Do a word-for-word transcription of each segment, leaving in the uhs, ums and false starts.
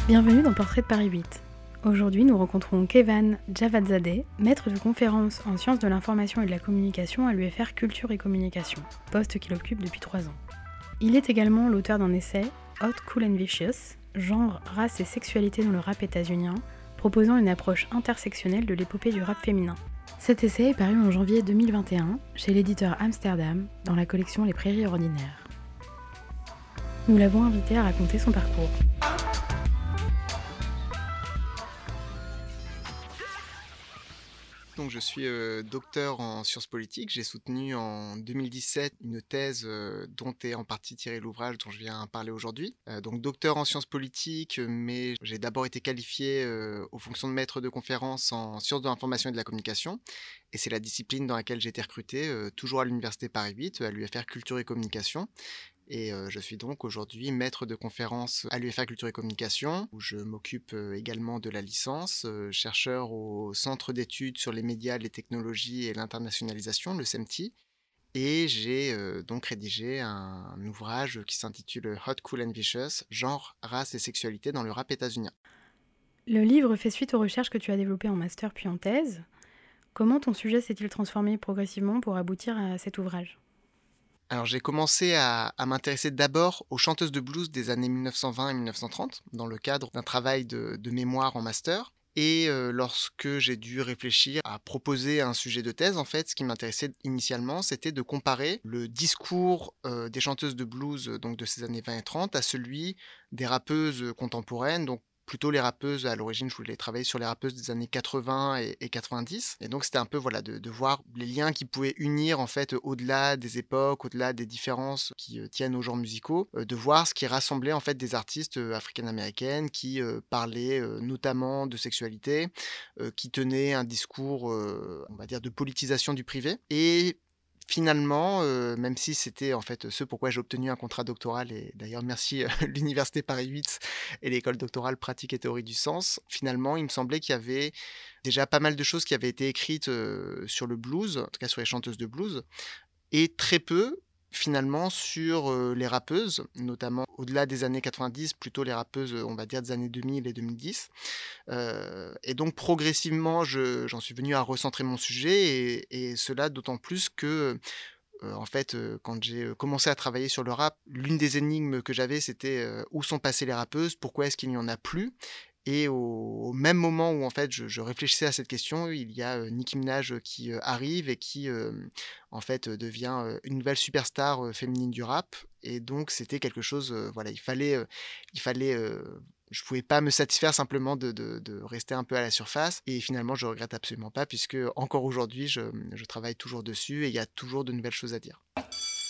Bienvenue dans Portrait de Paris huit. Aujourd'hui, nous rencontrons Kevan Javadzadeh, maître de conférences en sciences de l'information et de la communication à l'U F R Culture et Communication, poste qu'il occupe depuis trois ans. Il est également l'auteur d'un essai « Hot, Cool and Vicious, genre, race et sexualité dans le rap états-unien », proposant une approche intersectionnelle de l'épopée du rap féminin. Cet essai est paru en janvier deux mille vingt et un chez l'éditeur Amsterdam dans la collection Les Prairies Ordinaires. Nous l'avons invité à raconter son parcours. Donc, je suis euh, docteur en sciences politiques. J'ai soutenu en deux mille dix-sept une thèse euh, dont est en partie tiré l'ouvrage dont je viens parler aujourd'hui. Euh, donc docteur en sciences politiques, mais j'ai d'abord été qualifié euh, aux fonctions de maître de conférence en sciences de l'information et de la communication. Et c'est la discipline dans laquelle j'ai été recruté, euh, toujours à l'université Paris huit, à l'U F R Culture et Communication. Et euh, je suis donc aujourd'hui maître de conférence à l'U F R Culture et Communication, où je m'occupe euh, également de la licence, euh, chercheur au Centre d'études sur les médias, les technologies et l'internationalisation, le C E M T I. Et j'ai euh, donc rédigé un, un ouvrage qui s'intitule Hot, Cool and Vicious, genre, race et sexualité dans le rap états-unien. Le livre fait suite aux recherches que tu as développées en master puis en thèse. Comment ton sujet s'est-il transformé progressivement pour aboutir à cet ouvrage ? Alors j'ai commencé à, à m'intéresser d'abord aux chanteuses de blues des années mille neuf cent vingt et mille neuf cent trente, dans le cadre d'un travail de, de mémoire en master. Et euh, lorsque j'ai dû réfléchir à proposer un sujet de thèse, en fait, ce qui m'intéressait initialement, c'était de comparer le discours euh, des chanteuses de blues donc de ces années vingt et trente à celui des rappeuses contemporaines, donc plutôt les rappeuses. À l'origine, je voulais travailler sur les rappeuses des années quatre-vingts et, et quatre-vingt-dix. Et donc, c'était un peu voilà, de, de voir les liens qui pouvaient unir, en fait, au-delà des époques, au-delà des différences qui euh, tiennent aux genres musicaux, euh, de voir ce qui rassemblait, en fait, des artistes euh, africaines-américaines qui euh, parlaient euh, notamment de sexualité, euh, qui tenaient un discours, euh, on va dire, de politisation du privé. Et finalement, euh, même si c'était en fait ce pourquoi j'ai obtenu un contrat doctoral, et d'ailleurs merci euh, l'Université Paris huit et l'école doctorale pratique et théorie du sens, finalement il me semblait qu'il y avait déjà pas mal de choses qui avaient été écrites euh, sur le blues, en tout cas sur les chanteuses de blues, et très peu finalement sur euh, les rappeuses, notamment au-delà des années quatre-vingt-dix, plutôt les rappeuses, on va dire, des années deux mille et deux mille dix. Euh, et donc progressivement, je, j'en suis venu à recentrer mon sujet, et, et cela d'autant plus que, euh, en fait, euh, quand j'ai commencé à travailler sur le rap, l'une des énigmes que j'avais, c'était euh, où sont passées les rappeuses, pourquoi est-ce qu'il n'y en a plus ? Et au, au même moment où en fait je, je réfléchissais à cette question, il y a euh, Nicki Minaj qui euh, arrive et qui euh, en fait euh, devient euh, une nouvelle superstar euh, féminine du rap. Et donc c'était quelque chose, euh, voilà, il fallait, euh, il fallait, euh, je pouvais pas me satisfaire simplement de, de, de rester un peu à la surface. Et finalement je regrette absolument pas, puisque encore aujourd'hui je, je travaille toujours dessus et il y a toujours de nouvelles choses à dire. Oh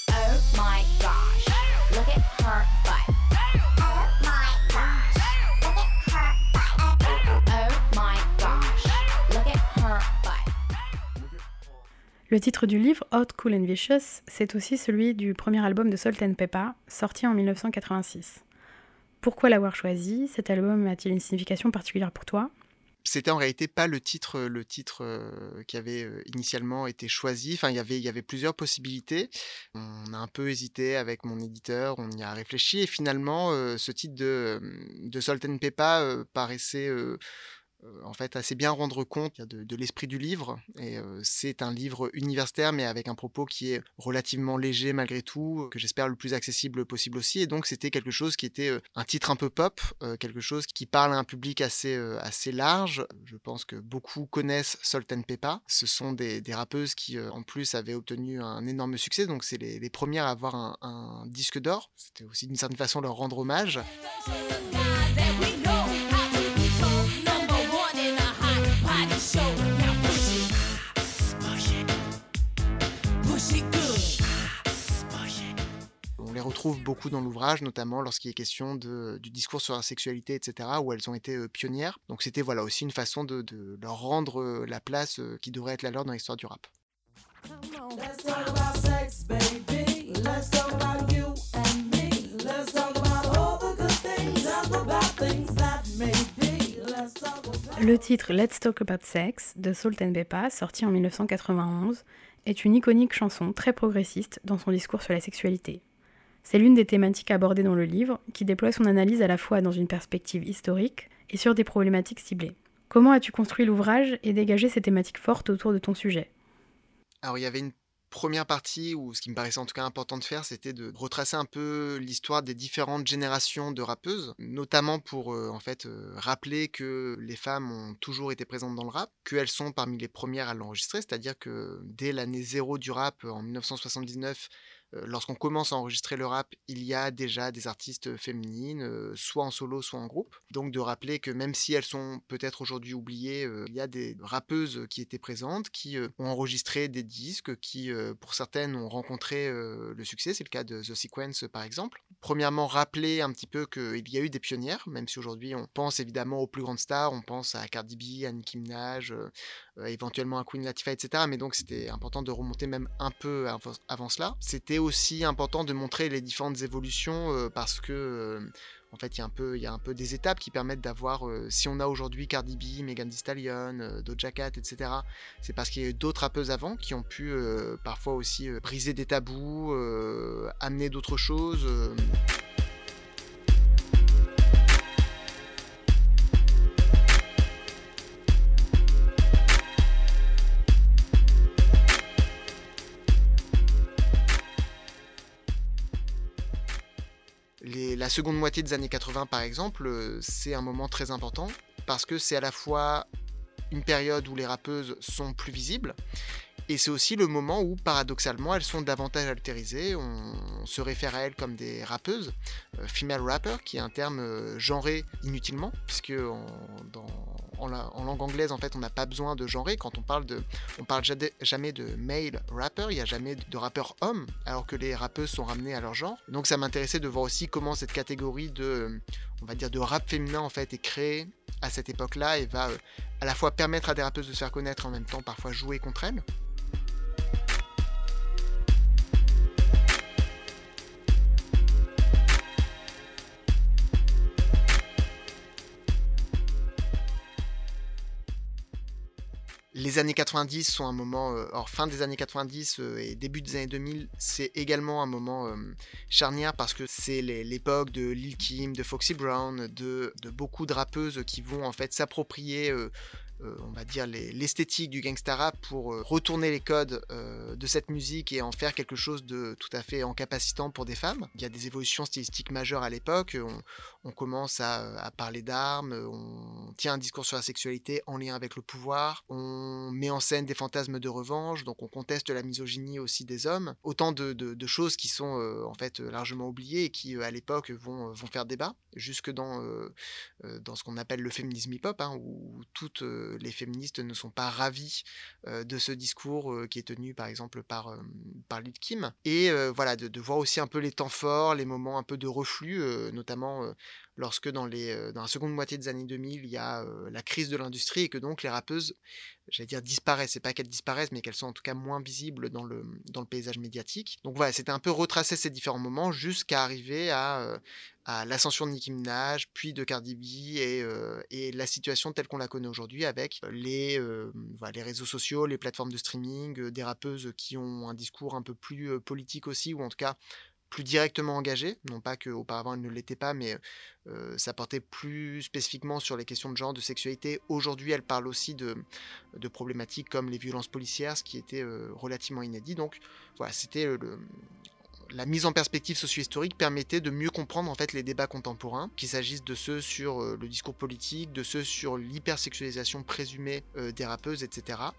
my gosh, look at her butt. Oh my gosh, look at her butt. Oh my gosh, look at her butt. Le titre du livre, Hot, Cool and Vicious, c'est aussi celui du premier album de Salt and Peppa, sorti en dix-neuf cent quatre-vingt-six. Pourquoi l'avoir choisi ? Cet album a-t-il une signification particulière pour toi ? C'était en réalité pas le titre, le titre euh, qui avait euh, initialement été choisi. Enfin, il y avait, il y avait plusieurs possibilités. On a un peu hésité avec mon éditeur, on y a réfléchi, et finalement, euh, ce titre de, de Salt and Peppa euh, paraissait euh, euh, en fait assez bien rendre compte de, de l'esprit du livre. Et euh, c'est un livre universitaire, mais avec un propos qui est relativement léger malgré tout, que j'espère le plus accessible possible aussi. Et donc c'était quelque chose qui était euh, un titre un peu pop, euh, quelque chose qui parle à un public assez, euh, assez large. Je pense que beaucoup connaissent Salt and Peppa. Ce sont des, des rappeuses qui euh, en plus avaient obtenu un énorme succès, donc c'est les, les premières à avoir un, un disque d'or. C'était aussi d'une certaine façon leur rendre hommage. On les retrouve beaucoup dans l'ouvrage, notamment lorsqu'il est question de, du discours sur la sexualité, et cetera, où elles ont été euh, pionnières. Donc c'était voilà, aussi une façon de, de leur rendre euh, la place euh, qui devrait être la leur dans l'histoire du rap. Let's talk about sex, baby. Let's talk about you and me. Let's talk about all the good things and the bad things that may be. Let's talk about... Le titre Let's Talk About Sex de Salt and Peppa, sorti en dix-neuf cent quatre-vingt-onze, est une iconique chanson très progressiste dans son discours sur la sexualité. C'est l'une des thématiques abordées dans le livre, qui déploie son analyse à la fois dans une perspective historique et sur des problématiques ciblées. Comment as-tu construit l'ouvrage et dégagé ces thématiques fortes autour de ton sujet ? Alors il y avait une première partie où ce qui me paraissait en tout cas important de faire, c'était de retracer un peu l'histoire des différentes générations de rappeuses, notamment pour euh, en fait euh, rappeler que les femmes ont toujours été présentes dans le rap, qu'elles sont parmi les premières à l'enregistrer, c'est-à-dire que dès l'année zéro du rap en mille neuf cent soixante-dix-neuf, euh, lorsqu'on commence à enregistrer le rap, il y a déjà des artistes féminines, euh, soit en solo, soit en groupe. Donc de rappeler que même si elles sont peut-être aujourd'hui oubliées, euh, il y a des rappeuses qui étaient présentes, qui euh, ont enregistré des disques, qui euh, pour certaines ont rencontré euh, le succès, c'est le cas de The Sequence par exemple. Premièrement, rappeler un petit peu qu'il y a eu des pionnières, même si aujourd'hui on pense évidemment aux plus grandes stars, on pense à Cardi B, à Nicki Minaj, euh, euh, éventuellement à Queen Latifah, et cetera. Mais donc c'était important de remonter même un peu avant, avant cela. C'était aussi important de montrer les différentes évolutions euh, parce que euh, en fait il y a un peu il y a un peu des étapes qui permettent d'avoir euh, si on a aujourd'hui Cardi B, Megan Thee Stallion, euh, Doja Cat, et cetera. C'est parce qu'il y a eu d'autres rappeuses avant qui ont pu euh, parfois aussi euh, briser des tabous, euh, amener d'autres choses. Euh, Les, la seconde moitié des années quatre-vingts, par exemple, euh, c'est un moment très important parce que c'est à la fois une période où les rappeuses sont plus visibles et c'est aussi le moment où, paradoxalement, elles sont davantage altérisées. On, on se réfère à elles comme des rappeuses, euh, female rapper, qui est un terme euh, genré inutilement, puisque en, dans, en, la, en langue anglaise, en fait, on n'a pas besoin de genrer. Quand on parle de, on parle jamais, jamais de male rapper, il n'y a jamais de, de rappeur homme, alors que les rappeuses sont ramenées à leur genre. Donc, ça m'intéressait de voir aussi comment cette catégorie de, on va dire, de rap féminin en fait est créée à cette époque-là et va euh, à la fois permettre à des rappeuses de se faire connaître et en même temps parfois jouer contre elles. Les années quatre-vingt-dix sont un moment, euh, alors fin des années quatre-vingt-dix euh, et début des années deux mille, c'est également un moment euh, charnière parce que c'est les, l'époque de Lil Kim, de Foxy Brown, de, de beaucoup de rappeuses qui vont en fait s'approprier euh, euh, on va dire les, l'esthétique du gangsta rap pour euh, retourner les codes euh, de cette musique et en faire quelque chose de tout à fait encapacitant pour des femmes. Il y a des évolutions stylistiques majeures à l'époque, on, on commence à, à parler d'armes, on tient un discours sur la sexualité en lien avec le pouvoir, on met en scène des fantasmes de revanche, donc on conteste la misogynie aussi des hommes. Autant de, de, de choses qui sont euh, en fait largement oubliées et qui euh, à l'époque vont, vont faire débat, jusque dans, euh, euh, dans ce qu'on appelle le féminisme hip-hop, hein, où toutes euh, les féministes ne sont pas ravies euh, de ce discours euh, qui est tenu par exemple par, euh, par Lil Kim. Et euh, voilà, de, de voir aussi un peu les temps forts, les moments un peu de reflux, euh, notamment euh, lorsque dans, les, euh, dans la seconde moitié des années deux mille, il y a euh, la crise de l'industrie et que donc les rappeuses, j'allais dire disparaissent, c'est pas qu'elles disparaissent, mais qu'elles sont en tout cas moins visibles dans le, dans le paysage médiatique. Donc voilà, c'était un peu retracer ces différents moments jusqu'à arriver à, euh, à l'ascension de Nicki Minaj, puis de Cardi B et, euh, et la situation telle qu'on la connaît aujourd'hui avec les, euh, voilà, les réseaux sociaux, les plateformes de streaming, euh, des rappeuses qui ont un discours un peu plus euh, politique aussi, ou en tout cas plus directement engagé, non pas qu'auparavant elle ne l'était pas, mais euh, ça portait plus spécifiquement sur les questions de genre, de sexualité. Aujourd'hui, elle parle aussi de, de problématiques comme les violences policières, ce qui était euh, relativement inédit. Donc voilà, c'était le, le, la mise en perspective socio-historique permettait de mieux comprendre en fait les débats contemporains, qu'il s'agisse de ceux sur euh, le discours politique, de ceux sur l'hypersexualisation présumée euh, des rappeuses, et cetera.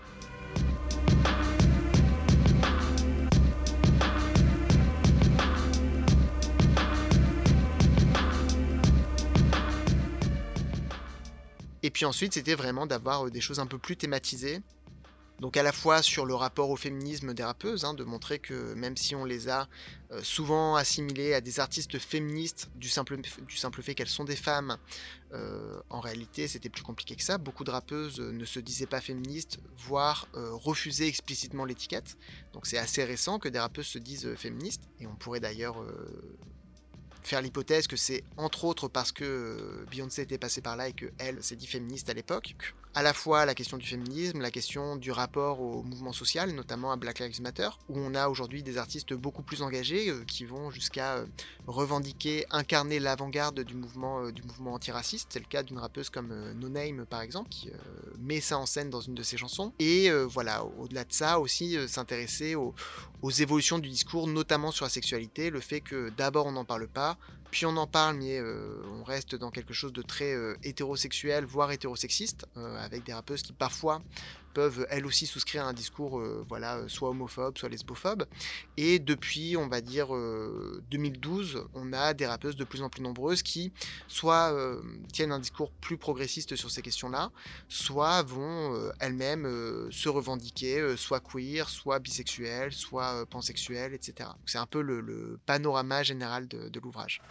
Et puis ensuite, c'était vraiment d'avoir des choses un peu plus thématisées. Donc à la fois sur le rapport au féminisme des rappeuses, hein, de montrer que même si on les a euh, souvent assimilées à des artistes féministes du simple, du simple fait qu'elles sont des femmes, euh, en réalité c'était plus compliqué que ça. Beaucoup de rappeuses euh, ne se disaient pas féministes, voire euh, refusaient explicitement l'étiquette. Donc c'est assez récent que des rappeuses se disent euh, féministes, et on pourrait d'ailleurs... Euh, faire l'hypothèse que c'est entre autres parce que euh, Beyoncé était passée par là et qu'elle s'est dit féministe à l'époque. À la fois la question du féminisme, la question du rapport au mouvement social, notamment à Black Lives Matter, où on a aujourd'hui des artistes beaucoup plus engagés euh, qui vont jusqu'à euh, revendiquer, incarner l'avant-garde du mouvement, euh, du mouvement antiraciste. C'est le cas d'une rappeuse comme euh, No Name par exemple, qui euh, met ça en scène dans une de ses chansons. Et euh, voilà, au-delà de ça aussi, euh, s'intéresser aux, aux évolutions du discours, notamment sur la sexualité, le fait que d'abord on n'en parle pas, puis on en parle, mais euh, on reste dans quelque chose de très euh, hétérosexuel, voire hétérosexiste, euh, avec des rappeuses qui parfois peuvent elles aussi souscrire à un discours euh, voilà, euh, soit homophobe, soit lesbophobe. Et depuis, on va dire, euh, deux mille douze, on a des rappeuses de plus en plus nombreuses qui soit euh, tiennent un discours plus progressiste sur ces questions-là, soit vont euh, elles-mêmes euh, se revendiquer, euh, soit queer, soit bisexuelles, soit euh, pansexuelles, et cetera. Donc, c'est un peu le, le panorama général de, de l'ouvrage.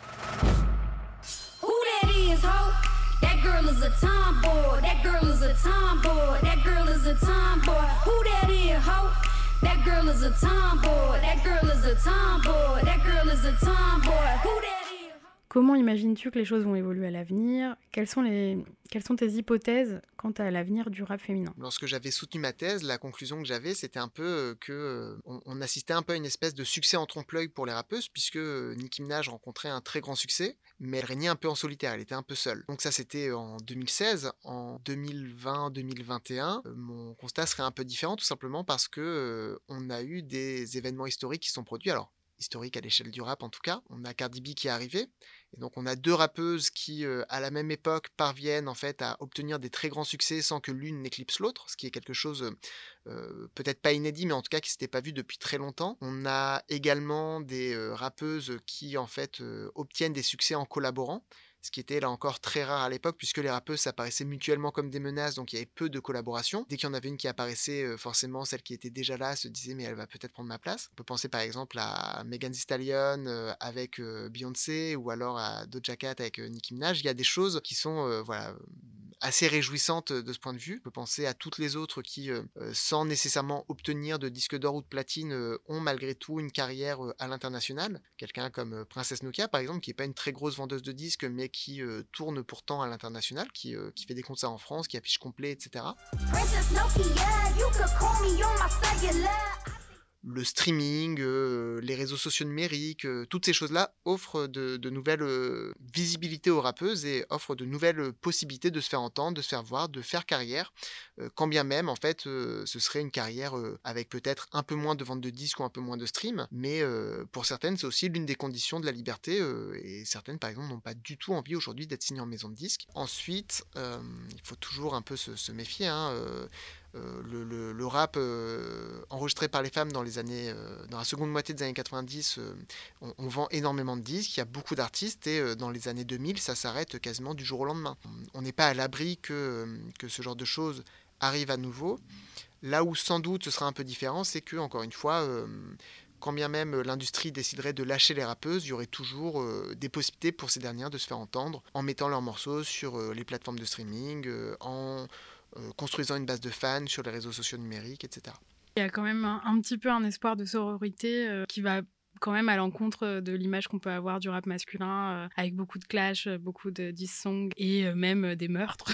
Who that is, ho? That girl is a tomboy. That girl is a tomboy. That girl is a tomboy. Who that is, ho? That girl is a tomboy. That girl is a tomboy. That girl is a tomboy. Who that is? Comment imagines-tu que les choses vont évoluer à l'avenir ? Quelles sont, les... Quelles sont tes hypothèses quant à l'avenir du rap féminin ? Lorsque j'avais soutenu ma thèse, la conclusion que j'avais, c'était un peu euh, que euh, on, on assistait un peu à une espèce de succès en trompe-l'œil pour les rappeuses, puisque euh, Nicki Minaj rencontrait un très grand succès, mais elle régnait un peu en solitaire, elle était un peu seule. Donc ça, c'était en deux mille seize. En deux mille vingt deux mille vingt et un, euh, mon constat serait un peu différent, tout simplement parce que euh, on a eu des événements historiques qui se sont produits. Alors, historique à l'échelle du rap en tout cas. On a Cardi B qui est arrivée, et donc on a deux rappeuses qui, euh, à la même époque, parviennent en fait à obtenir des très grands succès sans que l'une n'éclipse l'autre, ce qui est quelque chose euh, peut-être pas inédit, mais en tout cas qui s'était pas vu depuis très longtemps. On a également des euh, rappeuses qui en fait euh, obtiennent des succès en collaborant, ce qui était là encore très rare à l'époque, puisque les rappeuses s'apparaissaient mutuellement comme des menaces, donc il y avait peu de collaboration. Dès qu'il y en avait une qui apparaissait, euh, forcément celle qui était déjà là se disait mais elle va peut-être prendre ma place. On peut penser par exemple à Megan Thee Stallion euh, avec euh, Beyoncé, ou alors à Doja Cat avec euh, Nicki Minaj. Il y a des choses qui sont euh, voilà, assez réjouissantes de ce point de vue. On peut penser à toutes les autres qui, euh, sans nécessairement obtenir de disque d'or ou de platine, euh, ont malgré tout une carrière euh, à l'international. Quelqu'un comme euh, Princess Nokia par exemple, qui n'est pas une très grosse vendeuse de disques, mais qui euh, tourne pourtant à l'international, qui, euh, qui fait des concerts en France, qui affiche complet, et cetera. Princess Nokia, you could call me on my cellular. Le streaming, euh, les réseaux sociaux numériques, euh, toutes ces choses-là offrent de, de nouvelles euh, visibilités aux rappeuses et offrent de nouvelles possibilités de se faire entendre, de se faire voir, de faire carrière, euh, quand bien même en fait euh, ce serait une carrière euh, avec peut-être un peu moins de vente de disques ou un peu moins de stream, mais euh, pour certaines c'est aussi l'une des conditions de la liberté, euh, et certaines par exemple n'ont pas du tout envie aujourd'hui d'être signées en maison de disques. Ensuite, euh, il faut toujours un peu se, se méfier, hein, euh, Euh, le, le, le rap euh, enregistré par les femmes dans les années, euh, dans la seconde moitié des années quatre-vingt-dix, euh, on, on vend énormément de disques, il y a beaucoup d'artistes, et euh, dans les années deux mille, ça s'arrête quasiment du jour au lendemain. On n'est pas à l'abri que, que ce genre de choses arrive à nouveau. Là où sans doute ce sera un peu différent, c'est que, encore une fois, euh, quand bien même l'industrie déciderait de lâcher les rappeuses, il y aurait toujours euh, des possibilités pour ces dernières de se faire entendre en mettant leurs morceaux sur euh, les plateformes de streaming, euh, en Euh, construisant une base de fans sur les réseaux sociaux numériques, et cetera. Il y a quand même un, un petit peu un espoir de sororité euh, qui va quand même à l'encontre de l'image qu'on peut avoir du rap masculin, euh, avec beaucoup de clash, beaucoup de diss songs et euh, même euh, des meurtres.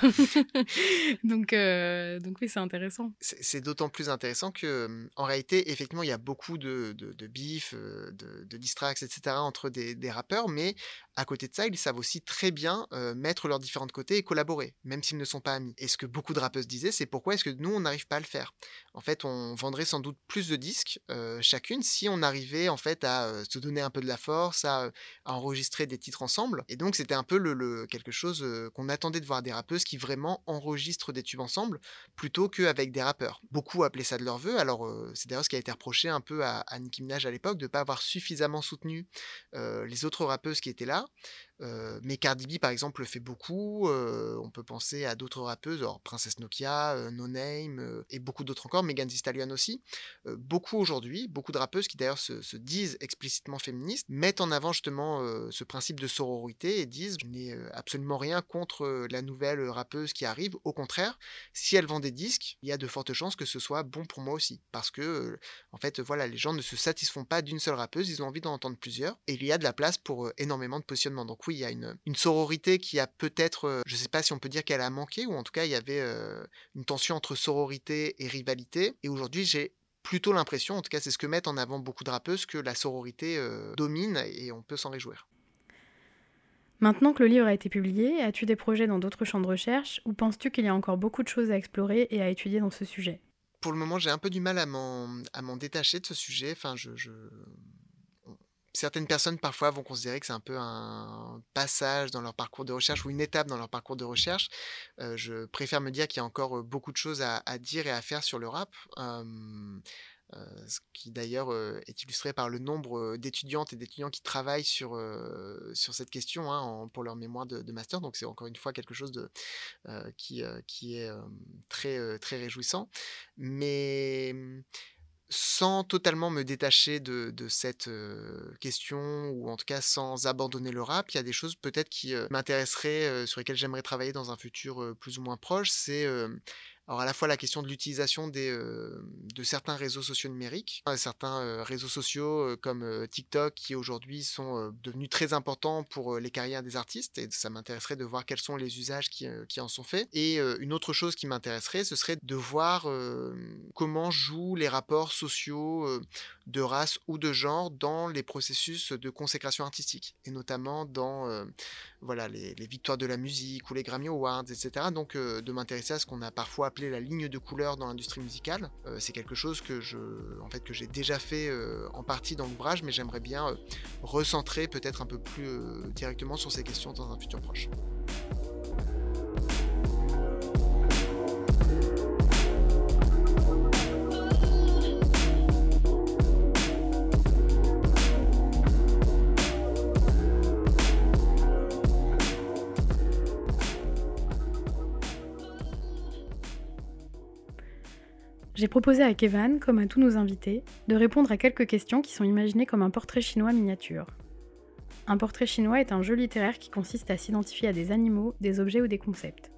donc, euh, donc oui, c'est intéressant. C'est, c'est d'autant plus intéressant que, en réalité, effectivement, il y a beaucoup de, de, de beef, euh, de, de diss tracks, et cetera entre des, des rappeurs, mais à côté de ça, ils savent aussi très bien euh, mettre leurs différents côtés et collaborer, même s'ils ne sont pas amis. Et ce que beaucoup de rappeuses disaient, c'est pourquoi est-ce que nous, on n'arrive pas à le faire ? En fait, on vendrait sans doute plus de disques euh, chacune si on arrivait en fait à euh, se donner un peu de la force, à, à enregistrer des titres ensemble. Et donc, c'était un peu le, le, quelque chose euh, qu'on attendait de voir des rappeuses qui vraiment enregistrent des tubes ensemble, plutôt qu'avec des rappeurs. Beaucoup appelaient ça de leur vœu. Alors, euh, c'est d'ailleurs ce qui a été reproché un peu à, à Nicki Minaj à l'époque, de ne pas avoir suffisamment soutenu euh, les autres rappeuses qui étaient là. Heu, mais Cardi B, par exemple, le fait beaucoup, heu, on peut penser à d'autres rappeuses, alors Princess Nokia, heu, Noname, heu et beaucoup d'autres encore, Megan Thee Stallion aussi. Heu, beaucoup aujourd'hui, beaucoup de rappeuses qui d'ailleurs se se disent explicitement féministes, mettent en avant justement, heu, ce principe de sororité et disent: «Je n'ai, heu, absolument rien contre, heu, la nouvelle, heu, rappeuse qui arrive. Au contraire, si elle vend des disques, il y a de fortes chances que ce soit bon pour moi aussi». Parce que, heu, en fait, voilà, les gens ne se satisfont pas d'une seule rappeuse, ils ont envie d'en entendre plusieurs et il y a de la place pour, heu, énormément de positionnements. Donc oui, il y a une, une sororité qui a peut-être, heu, je sais pas si on peut dire qu'elle a manqué ou en tout cas il y avait, heu, une tension entre sororité et rivalité et aujourd'hui j'ai plutôt l'impression, en tout cas c'est ce que mettent en avant beaucoup de rappeuses, que la sororité, heu, domine et on peut s'en réjouir. Maintenant que le livre a été publié, as-tu des projets dans d'autres champs de recherche ou penses-tu qu'il y a encore beaucoup de choses à explorer et à étudier dans ce sujet? Pour le moment, j'ai un peu du mal à m'en à m'en détacher de ce sujet. Enfin, je je on certaines personnes, parfois, vont considérer que c'est un peu un passage dans leur parcours de recherche ou une étape dans leur parcours de recherche. Heu, je préfère me dire qu'il y a encore, heu, beaucoup de choses à à dire et à faire sur le rap. Hem, heu, ce qui d'ailleurs, heu, est illustré par le nombre, heu, d'étudiantes et d'étudiants qui travaillent sur, heu, sur cette question, hein, en pour leur mémoire de de master. Donc c'est encore une fois quelque chose de heu, qui, heu, qui est, hem, très, heu, très réjouissant. Mais, mmh, sans totalement me détacher de de cette, heu, question ou en tout cas sans abandonner le rap, il y a des choses peut-être qui, heu, m'intéresseraient, heu, sur lesquelles j'aimerais travailler dans un futur, heu, plus ou moins proche. C'est, hem, alors à la fois la question de l'utilisation des, hem, de certains réseaux sociaux numériques, heu, certains, heu, réseaux sociaux, heu, comme, heu, TikTok qui aujourd'hui sont, heu, devenus très importants pour, heu, les carrières des artistes et ça m'intéresserait de voir quels sont les usages qui, heu, qui en sont faits et heu, une autre chose qui m'intéresserait, ce serait de voir, hem, comment jouent les rapports sociaux, heu, de race ou de genre dans les processus de consécration artistique et notamment dans, heu, voilà les les victoires de la musique ou les Grammy Awards et cetera. Donc heu, de m'intéresser à ce qu'on a parfois appelé la ligne de couleur dans l'industrie musicale. Heu, c'est quelque chose que je en fait, que j'ai déjà fait, heu, en partie dans l'ouvrage, mais j'aimerais bien, heu, recentrer peut-être un peu plus, heu, directement sur ces questions dans un futur proche. J'ai proposé à Kevan, comme à tous nos invités, de répondre à quelques questions qui sont imaginées comme un portrait chinois miniature. Un portrait chinois est un jeu littéraire qui consiste à s'identifier à des animaux, des objets ou des concepts.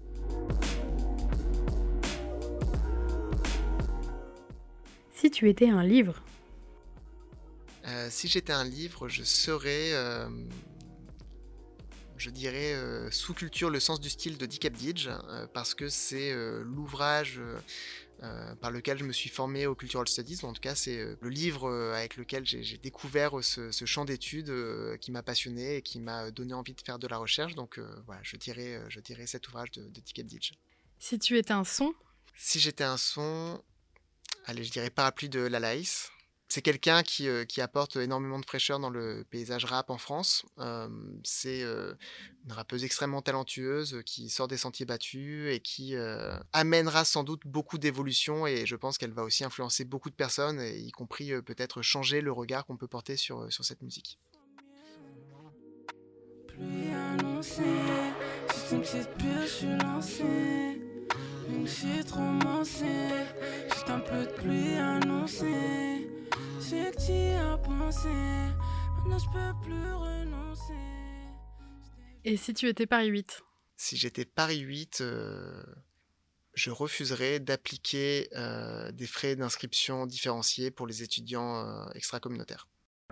Si tu étais un livre, Heu, si j'étais un livre, je serais, hem, je dirais, heu, Sous-culture, le sens du style de Dick Ebditch, heu, parce que c'est, heu, l'ouvrage, heu heu, par lequel je me suis formé au Cultural Studies. En tout cas, c'est, heu, le livre, heu, avec lequel j'ai j'ai découvert, heu, ce ce champ d'études, heu, qui m'a passionné et qui m'a, donné envie de faire de la recherche. Donc, heu, voilà, je dirais, heu, je dirais cet ouvrage de de Dick Ebditch. si tu étais un son, Si j'étais un son, allez, je dirais Parapluie de Lalaïs. C'est quelqu'un qui, heu, qui apporte énormément de fraîcheur dans le paysage rap en France. Hem, c'est, heu, une rappeuse extrêmement talentueuse, heu, qui sort des sentiers battus et qui, heu, amènera sans doute beaucoup d'évolution et je pense qu'elle va aussi influencer beaucoup de personnes et y compris, heu, peut-être changer le regard qu'on peut porter sur, heu, sur cette musique. Pluie annoncée, juste une petite pure, je suis lancé. Une shit romancée, juste un peu de pluie annoncée. J'ai que t'y as pensé, maintenant je peux plus renoncer. et si tu étais Paris huit, Si j'étais Paris huit, heu, je refuserais d'appliquer, heu, des frais d'inscription différenciés pour les étudiants, heu, extracommunautaires.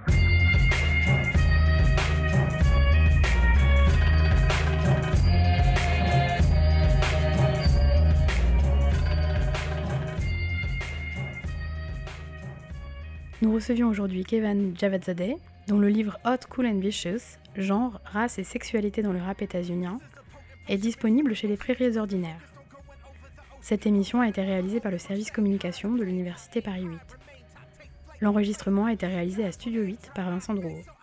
nous recevions aujourd'hui Kevan Javadzadeh, dont le livre Hot, Cool and Vicious, genre, race et sexualité dans le rap états-unien, est disponible chez les Prairies Ordinaires. Cette émission a été réalisée par le service communication de l'Université Paris huit. L'enregistrement a été réalisé à Studio huit par Vincent Drouot.